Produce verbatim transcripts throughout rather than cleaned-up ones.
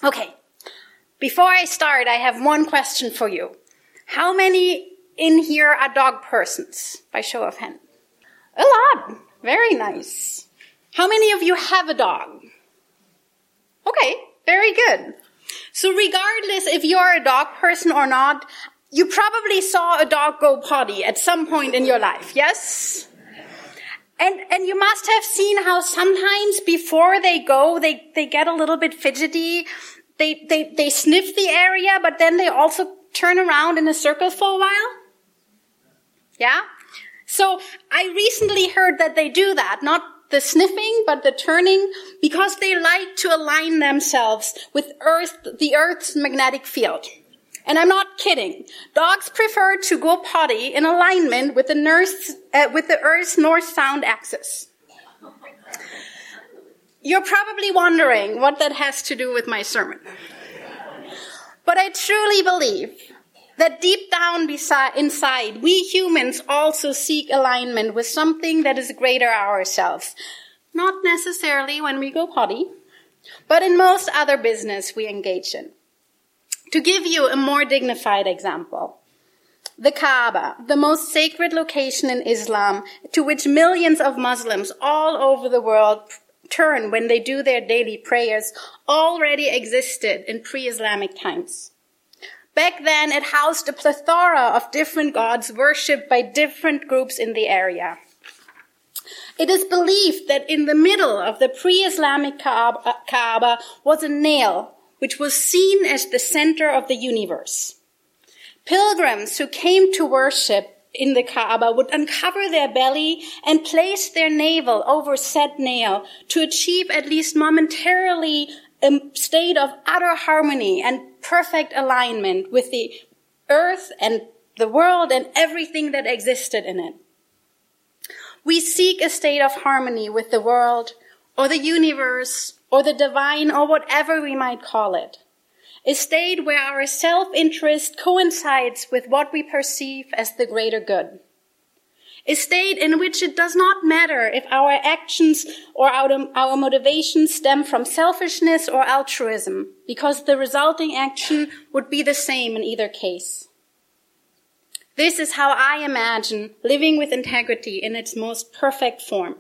Okay, before I start, I have one question for you. How many in here are dog persons, by show of hand? A lot. Very nice. How many of you have a dog? Okay, very good. So regardless if you're a dog person or not, you probably saw a dog go potty at some point in your life, yes? And and you must have seen how sometimes before they go, they, they get a little bit fidgety. They, they, they sniff the area, but then they also turn around in a circle for a while. Yeah? So I recently heard that they do that, not the sniffing, but the turning, because they like to align themselves with Earth, the Earth's magnetic field. And I'm not kidding. Dogs prefer to go potty in alignment with the, nurse, uh, with the Earth's north-south axis. You're probably wondering what that has to do with my sermon. But I truly believe that deep down beside, inside, we humans also seek alignment with something that is greater ourselves. Not necessarily when we go potty, but in most other business we engage in. To give you a more dignified example, the Kaaba, the most sacred location in Islam, to which millions of Muslims all over the world turn when they do their daily prayers, already existed in pre-Islamic times. Back then, it housed a plethora of different gods worshipped by different groups in the area. It is believed that in the middle of the pre-Islamic Kaaba, Kaaba was a nail, which was seen as the center of the universe. Pilgrims who came to worship in the Kaaba would uncover their belly and place their navel over said nail to achieve at least momentarily a state of utter harmony and perfect alignment with the earth and the world and everything that existed in it. We seek a state of harmony with the world or the universe or the divine or whatever we might call it. A state where our self-interest coincides with what we perceive as the greater good. A state in which it does not matter if our actions or our, our motivations stem from selfishness or altruism, because the resulting action would be the same in either case. This is how I imagine living with integrity in its most perfect form.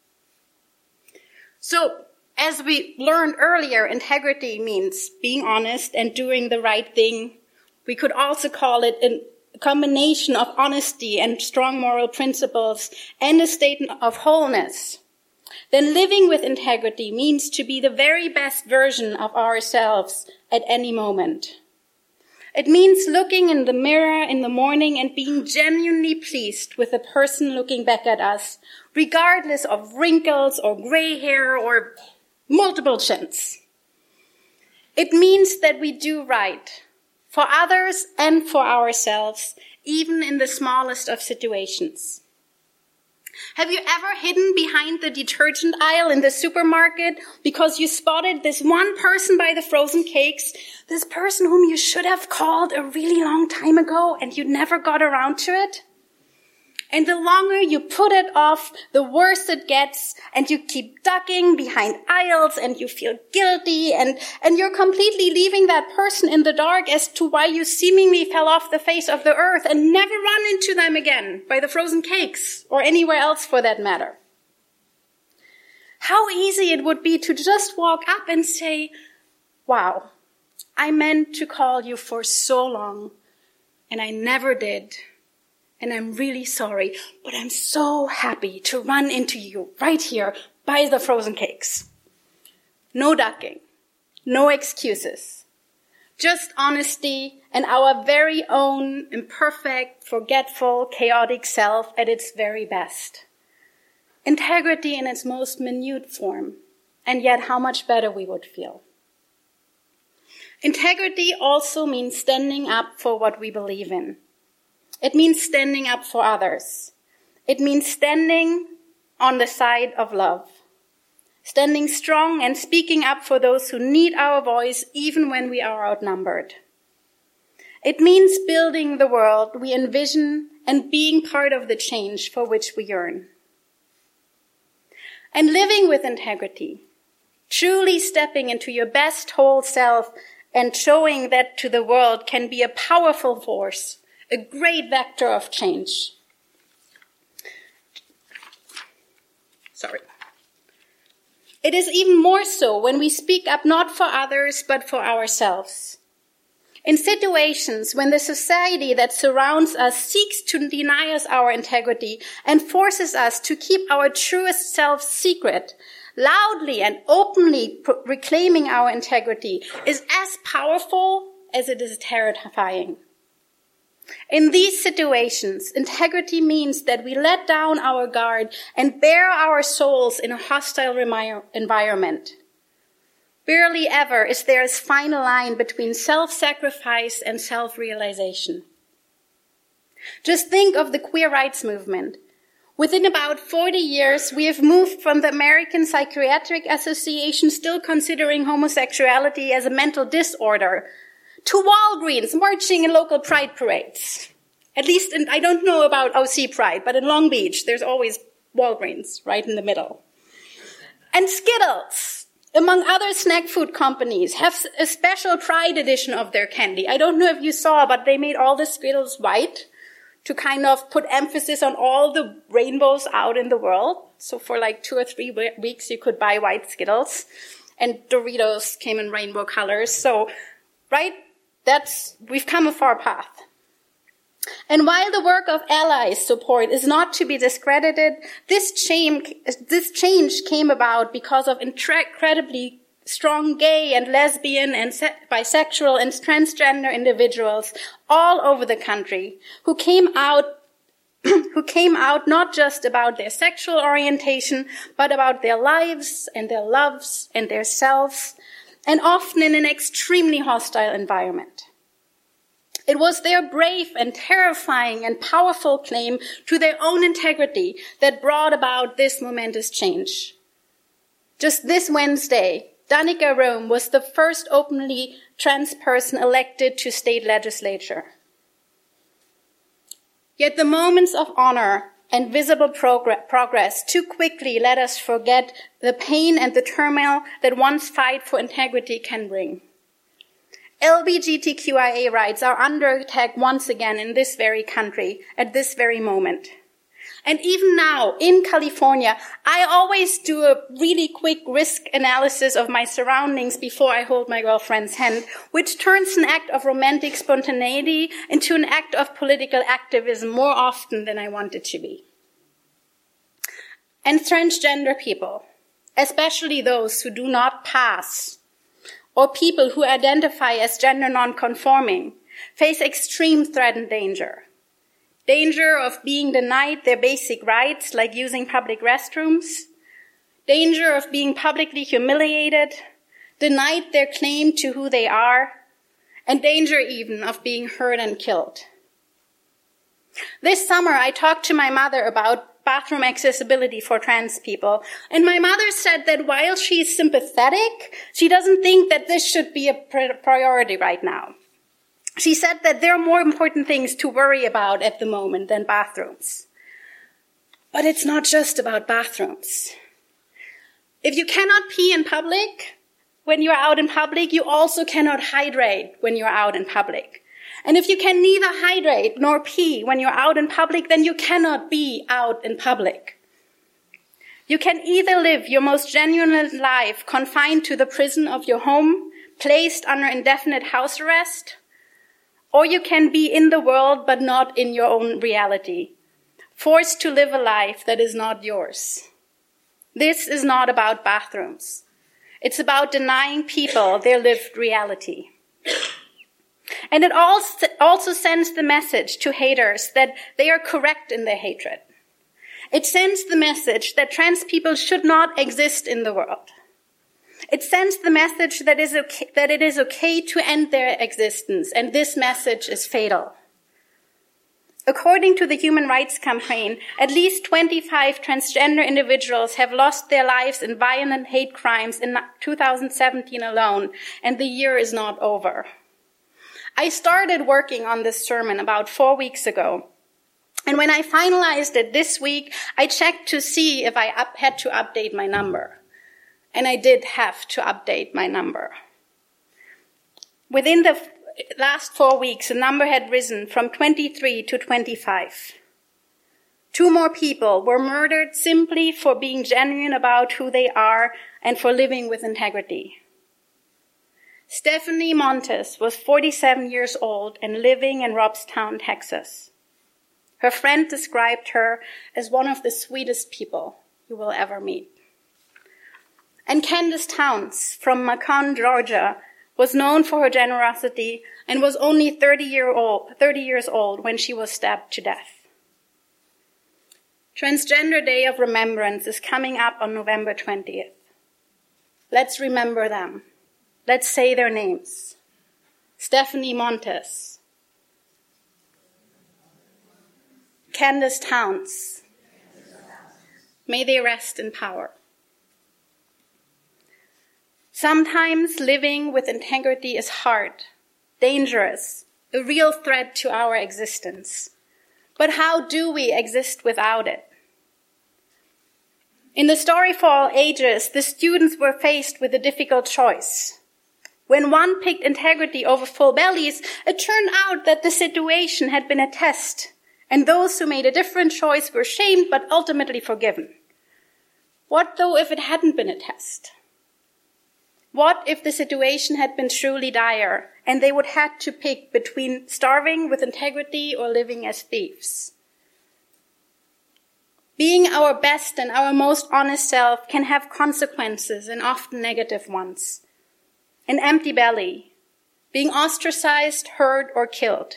So, as we learned earlier, integrity means being honest and doing the right thing. We could also call it a combination of honesty and strong moral principles and a state of wholeness. Then living with integrity means to be the very best version of ourselves at any moment. It means looking in the mirror in the morning and being genuinely pleased with the person looking back at us, regardless of wrinkles or gray hair or multiple chins. It means that we do right for others and for ourselves, even in the smallest of situations. Have you ever hidden behind the detergent aisle in the supermarket because you spotted this one person by the frozen cakes, this person whom you should have called a really long time ago and you never got around to it? And the longer you put it off, the worse it gets, and you keep ducking behind aisles, and you feel guilty, and, and you're completely leaving that person in the dark as to why you seemingly fell off the face of the earth and never run into them again by the frozen cakes, or anywhere else for that matter. How easy it would be to just walk up and say, wow, I meant to call you for so long, and I never did. And I'm really sorry, but I'm so happy to run into you right here by the frozen cakes. No ducking, no excuses, just honesty and our very own imperfect, forgetful, chaotic self at its very best. Integrity in its most minute form, and yet how much better we would feel. Integrity also means standing up for what we believe in. It means standing up for others. It means standing on the side of love. Standing strong and speaking up for those who need our voice even when we are outnumbered. It means building the world we envision and being part of the change for which we yearn. And living with integrity Truly stepping into your best whole self and showing that to the world can be a powerful force, a great vector of change. Sorry. It is even more so when we speak up not for others, but for ourselves. In situations when the society that surrounds us seeks to deny us our integrity and forces us to keep our truest selves secret, loudly and openly pro- reclaiming our integrity is as powerful as it is terrifying. In these situations, integrity means that we let down our guard and bare our souls in a hostile remi- environment. Barely ever is there a fine line between self-sacrifice and self-realization. Just think of the queer rights movement. Within about forty years, we have moved from the American Psychiatric Association still considering homosexuality as a mental disorder to Walgreens marching in local pride parades. At least, in, I don't know about O C Pride, but in Long Beach, there's always Walgreens right in the middle. And Skittles, among other snack food companies, have a special Pride edition of their candy. I don't know if you saw, but they made all the Skittles white to kind of put emphasis on all the rainbows out in the world. So for like two or three weeks, you could buy white Skittles. And Doritos came in rainbow colors. So, right, that's, we've come a far path. And while the work of allies support is not to be discredited, this change, this change came about because of incredibly strong gay and lesbian and bisexual and transgender individuals all over the country who came out who came out not just about their sexual orientation, but about their lives and their loves and their selves, and often in an extremely hostile environment. It was their brave and terrifying and powerful claim to their own integrity that brought about this momentous change. Just this Wednesday, Danica Rome was the first openly trans person elected to state legislature. Yet the moments of honor and visible progr- progress too quickly let us forget the pain and the turmoil that one's fight for integrity can bring. L G B T Q I A rights are under attack once again in this very country at this very moment. And even now, in California, I always do a really quick risk analysis of my surroundings before I hold my girlfriend's hand, which turns an act of romantic spontaneity into an act of political activism more often than I want it to be. And transgender people, especially those who do not pass, or people who identify as gender non-conforming, face extreme threat and danger. Danger of being denied their basic rights, like using public restrooms. Danger of being publicly humiliated, denied their claim to who they are, and danger even of being hurt and killed. This summer, I talked to my mother about bathroom accessibility for trans people, and my mother said that while she's sympathetic, she doesn't think that this should be a priority right now. She said that there are more important things to worry about at the moment than bathrooms. But it's not just about bathrooms. If you cannot pee in public, when you're out in public, you also cannot hydrate when you're out in public. And if you can neither hydrate nor pee when you're out in public, then you cannot be out in public. You can either live your most genuine life confined to the prison of your home, placed under indefinite house arrest, or you can be in the world but not in your own reality, forced to live a life that is not yours. This is not about bathrooms. It's about denying people their lived reality. And it also sends the message to haters that they are correct in their hatred. It sends the message that trans people should not exist in the world. It sends the message that, is okay, that it is okay to end their existence, and this message is fatal. According to the Human Rights Campaign, at least twenty-five transgender individuals have lost their lives in violent hate crimes in two thousand seventeen alone, and the year is not over. I started working on this sermon about four weeks ago, and when I finalized it this week, I checked to see if I up, had to update my number. and I did have to update my number. Within the last four weeks, the number had risen from twenty-three to twenty-five. Two more people were murdered simply for being genuine about who they are and for living with integrity. Stephanie Montes was forty-seven years old and living in Robstown, Texas. Her friend described her as one of the sweetest people you will ever meet. And Candace Towns from Macon, Georgia, was known for her generosity and was only thirty, year old, thirty years old when she was stabbed to death. Transgender Day of Remembrance is coming up on November twentieth. Let's remember them. Let's say their names. Stephanie Montes, Candace Towns. May they rest in power. Sometimes living with integrity is hard, dangerous, a real threat to our existence. But how do we exist without it? In the story for all ages, the students were faced with a difficult choice. When one picked integrity over full bellies, it turned out that the situation had been a test, and those who made a different choice were shamed but ultimately forgiven. What though if it hadn't been a test? What if the situation had been truly dire and they would have to pick between starving with integrity or living as thieves? Being our best and our most honest self can have consequences, and often negative ones. An empty belly, being ostracized, hurt, or killed.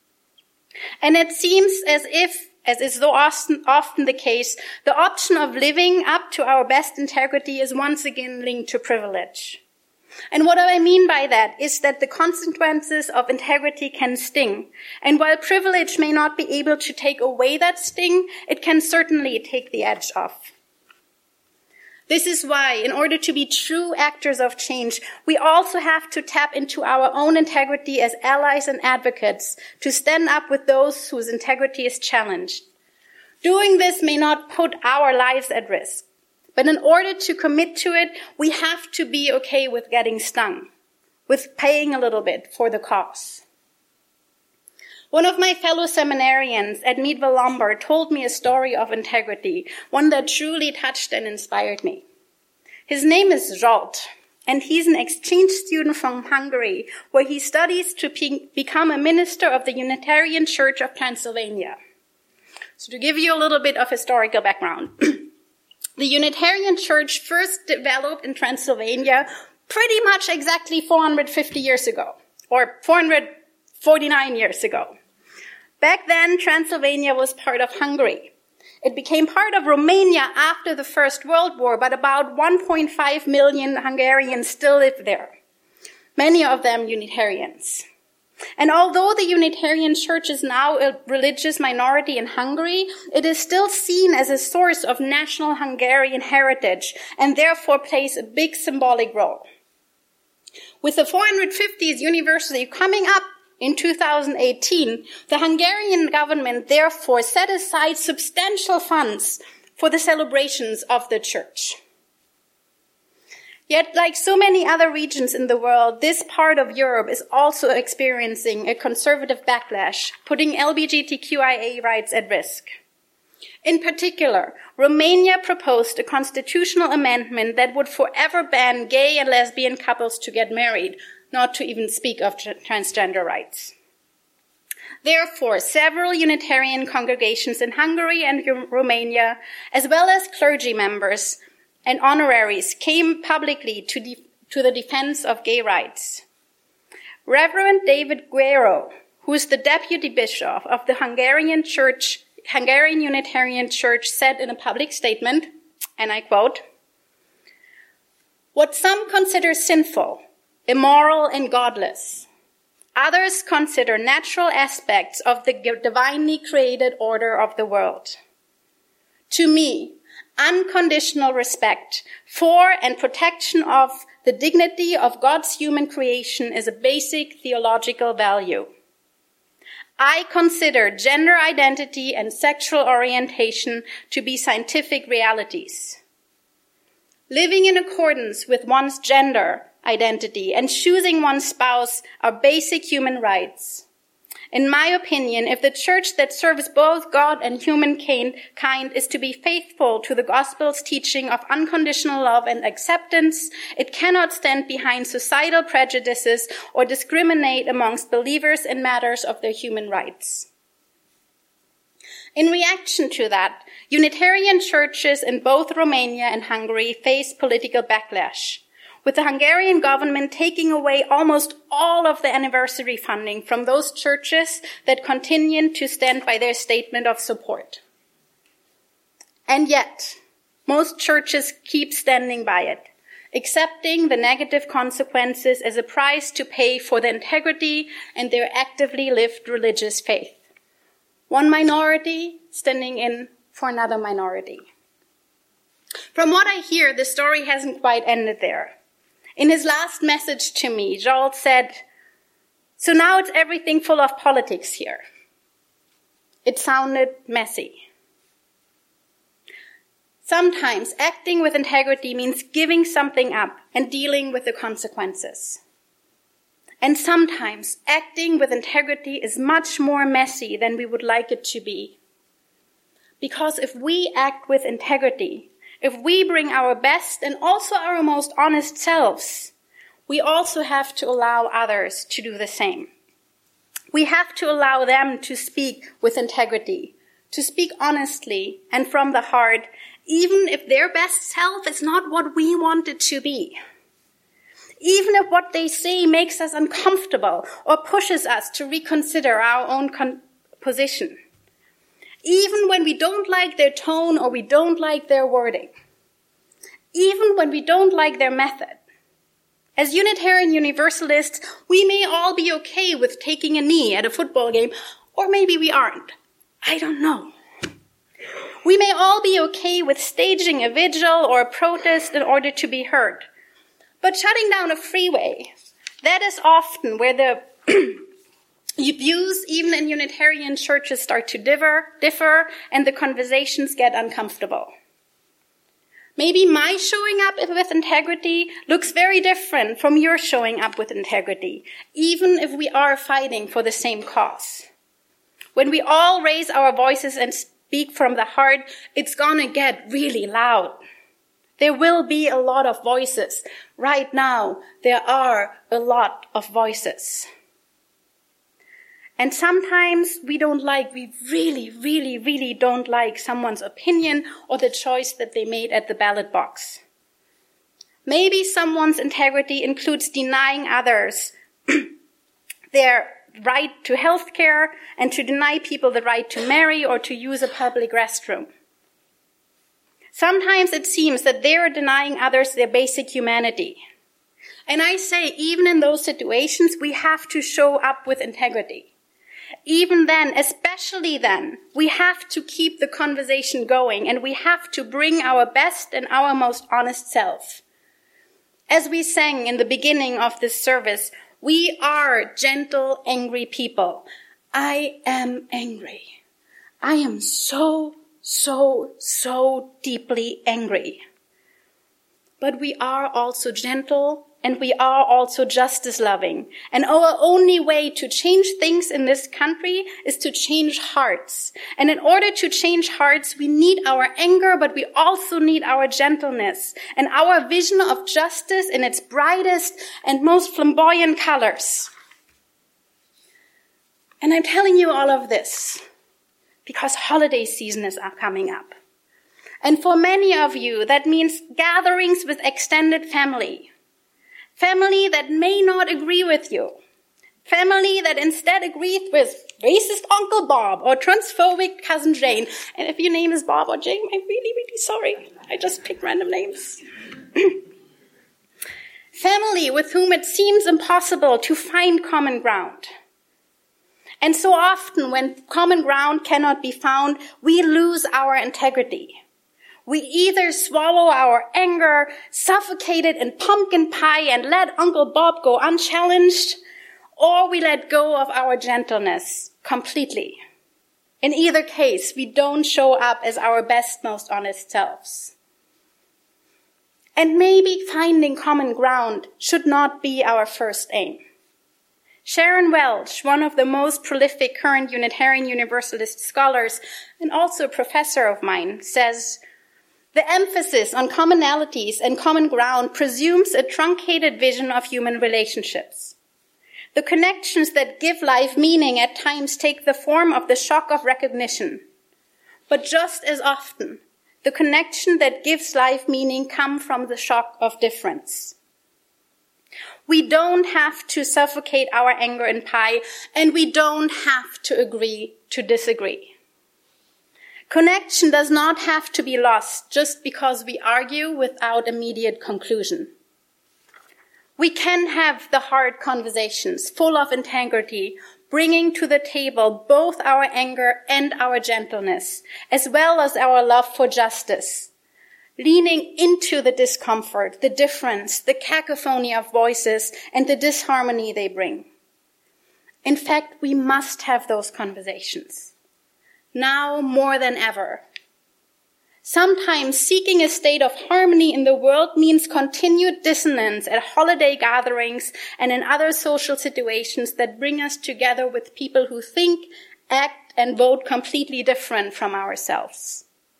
And it seems as if, as is so often, often the case, the option of living up to our best integrity is once again linked to privilege. And what I mean by that is that the consequences of integrity can sting. And while privilege may not be able to take away that sting, it can certainly take the edge off. This is why, in order to be true actors of change, we also have to tap into our own integrity as allies and advocates to stand up with those whose integrity is challenged. Doing this may not put our lives at risk. But in order to commit to it, we have to be okay with getting stung, with paying a little bit for the cause. One of my fellow seminarians at Meadville Lombard told me a story of integrity, one that truly touched and inspired me. His name is Zsolt, and he's an exchange student from Hungary, where he studies to be- become a minister of the Unitarian Church of Transylvania. So to give you a little bit of historical background, the Unitarian Church first developed in Transylvania pretty much exactly four hundred fifty years ago, or four hundred forty-nine years ago. Back then, Transylvania was part of Hungary. It became part of Romania after the First World War, but about one point five million Hungarians still live there, many of them Unitarians. And although the Unitarian Church is now a religious minority in Hungary, it is still seen as a source of national Hungarian heritage and therefore plays a big symbolic role. With the four hundred fiftieth anniversary coming up in two thousand eighteen, the Hungarian government therefore set aside substantial funds for the celebrations of the church. Yet, like so many other regions in the world, this part of Europe is also experiencing a conservative backlash, putting L G B T Q I A rights at risk. In particular, Romania proposed a constitutional amendment that would forever ban gay and lesbian couples to get married, not to even speak of tra- transgender rights. Therefore, several Unitarian congregations in Hungary and Romania, as well as clergy members and honoraries, came publicly to, de- to the defense of gay rights. Reverend David Guerrero, who is the deputy bishop of the Hungarian Church, Hungarian Unitarian Church, said in a public statement, and I quote, "What some consider sinful, immoral, and godless, others consider natural aspects of the divinely created order of the world. To me, unconditional respect for and protection of the dignity of God's human creation is a basic theological value. I consider gender identity and sexual orientation to be scientific realities. Living in accordance with one's gender identity and choosing one's spouse are basic human rights. In my opinion, if the church that serves both God and humankind is to be faithful to the gospel's teaching of unconditional love and acceptance, it cannot stand behind societal prejudices or discriminate amongst believers in matters of their human rights. In reaction to that, Unitarian churches in both Romania and Hungary face political backlash, with the Hungarian government taking away almost all of the anniversary funding from those churches that continue to stand by their statement of support. And yet, most churches keep standing by it, accepting the negative consequences as a price to pay for the integrity and their actively lived religious faith. One minority standing in for another minority. From what I hear, the story hasn't quite ended there. In his last message to me, Joel said, "So now it's everything full of politics here." It sounded messy. Sometimes acting with integrity means giving something up and dealing with the consequences. And sometimes acting with integrity is much more messy than we would like it to be. Because if we act with integrity, if we bring our best and also our most honest selves, we also have to allow others to do the same. We have to allow them to speak with integrity, to speak honestly and from the heart, even if their best self is not what we want it to be. Even if what they say makes us uncomfortable or pushes us to reconsider our own con- position. Even when we don't like their tone or we don't like their wording. Even when we don't like their method. As Unitarian Universalists, we may all be okay with taking a knee at a football game, or maybe we aren't. I don't know. We may all be okay with staging a vigil or a protest in order to be heard. But shutting down a freeway, that is often where the views, even in Unitarian churches, start to differ, differ, and the conversations get uncomfortable. Maybe my showing up with integrity looks very different from your showing up with integrity, even if we are fighting for the same cause. When we all raise our voices and speak from the heart, it's gonna get really loud. There will be a lot of voices. Right now, there are a lot of voices. And sometimes we don't like, we really, really, really don't like someone's opinion or the choice that they made at the ballot box. Maybe someone's integrity includes denying others their right to health care and to deny people the right to marry or to use a public restroom. Sometimes it seems that they are denying others their basic humanity. And I say, even in those situations, we have to show up with integrity. Even then, especially then, we have to keep the conversation going and we have to bring our best and our most honest self. As we sang in the beginning of this service, we are gentle, angry people. I am angry. I am so So, so deeply angry. But we are also gentle and we are also justice loving. And our only way to change things in this country is to change hearts. And in order to change hearts, we need our anger, but we also need our gentleness and our vision of justice in its brightest and most flamboyant colors. And I'm telling you all of this because holiday season is coming up. And for many of you, that means gatherings with extended family. Family that may not agree with you. Family that instead agrees with racist Uncle Bob or transphobic Cousin Jane. And if your name is Bob or Jane, I'm really, really sorry. I just pick random names. Family with whom it seems impossible to find common ground. And so often when common ground cannot be found, we lose our integrity. We either swallow our anger, suffocate it in pumpkin pie and let Uncle Bob go unchallenged, or we let go of our gentleness completely. In either case, we don't show up as our best, most honest selves. And maybe finding common ground should not be our first aim. Sharon Welch, one of the most prolific current Unitarian Universalist scholars and also a professor of mine, says, "The emphasis on commonalities and common ground presumes a truncated vision of human relationships. The connections that give life meaning at times take the form of the shock of recognition. But just as often, the connection that gives life meaning come from the shock of difference. We don't have to suffocate our anger in pie, and we don't have to agree to disagree. Connection does not have to be lost just because we argue without immediate conclusion. We can have the hard conversations full of integrity, bringing to the table both our anger and our gentleness, as well as our love for justice, leaning into the discomfort, the difference, the cacophony of voices, and the disharmony they bring. In fact, we must have those conversations, now more than ever. Sometimes seeking a state of harmony in the world means continued dissonance at holiday gatherings and in other social situations that bring us together with people who think, act, and vote completely different from ourselves.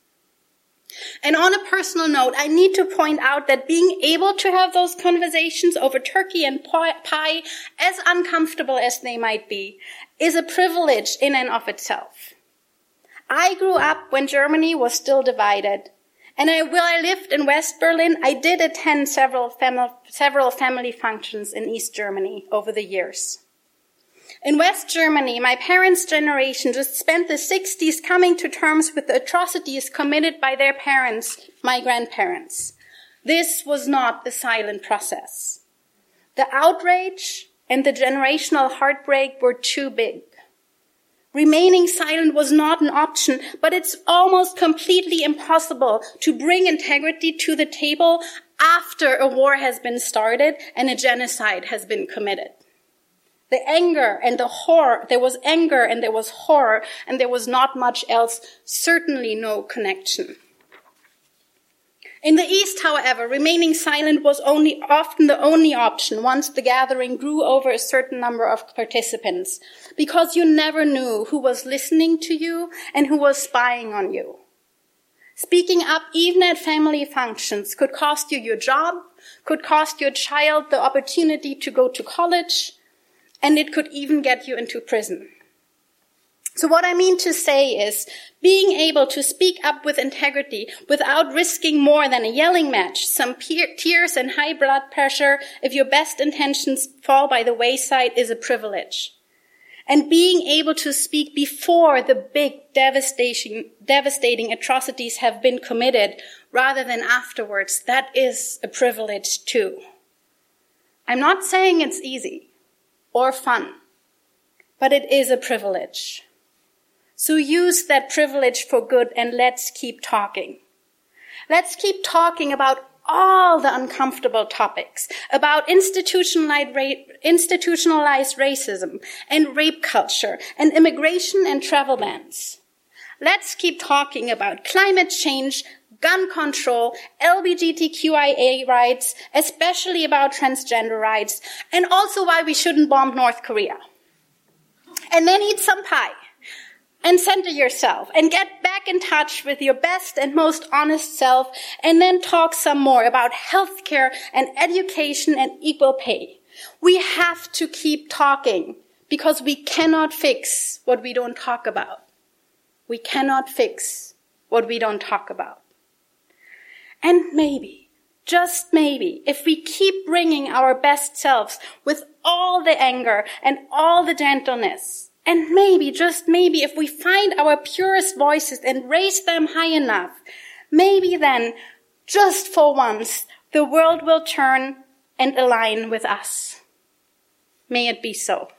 And on a personal note, I need to point out that being able to have those conversations over turkey and pie, as uncomfortable as they might be, is a privilege in and of itself. I grew up when Germany was still divided. And I, while I lived in West Berlin, I did attend several, fam- several family functions in East Germany over the years. In West Germany, my parents' generation just spent the sixties coming to terms with the atrocities committed by their parents, my grandparents. This was not a silent process. The outrage and the generational heartbreak were too big. Remaining silent was not an option, but it's almost completely impossible to bring integrity to the table after a war has been started and a genocide has been committed. The anger and the horror, there was anger and there was horror and there was not much else, certainly no connection. In the East, however, remaining silent was only often the only option once the gathering grew over a certain number of participants, because you never knew who was listening to you and who was spying on you. Speaking up, even at family functions, could cost you your job, could cost your child the opportunity to go to college, and it could even get you into prison. So what I mean to say is, being able to speak up with integrity without risking more than a yelling match, some pe- tears and high blood pressure if your best intentions fall by the wayside is a privilege. And being able to speak before the big devastating, devastating atrocities have been committed rather than afterwards, that is a privilege too. I'm not saying it's easy or fun, but it is a privilege. So use that privilege for good and let's keep talking. Let's keep talking about all the uncomfortable topics, about institutionalized, ra- institutionalized racism and rape culture and immigration and travel bans. Let's keep talking about climate change, gun control, L G B T Q I A rights, especially about transgender rights, and also why we shouldn't bomb North Korea. And then eat some pie. And center yourself and get back in touch with your best and most honest self, and then talk some more about healthcare and education and equal pay. We have to keep talking because we cannot fix what we don't talk about. We cannot fix what we don't talk about. And maybe, just maybe, if we keep bringing our best selves with all the anger and all the gentleness, and maybe, just maybe, if we find our purest voices and raise them high enough, maybe then, just for once, the world will turn and align with us. May it be so.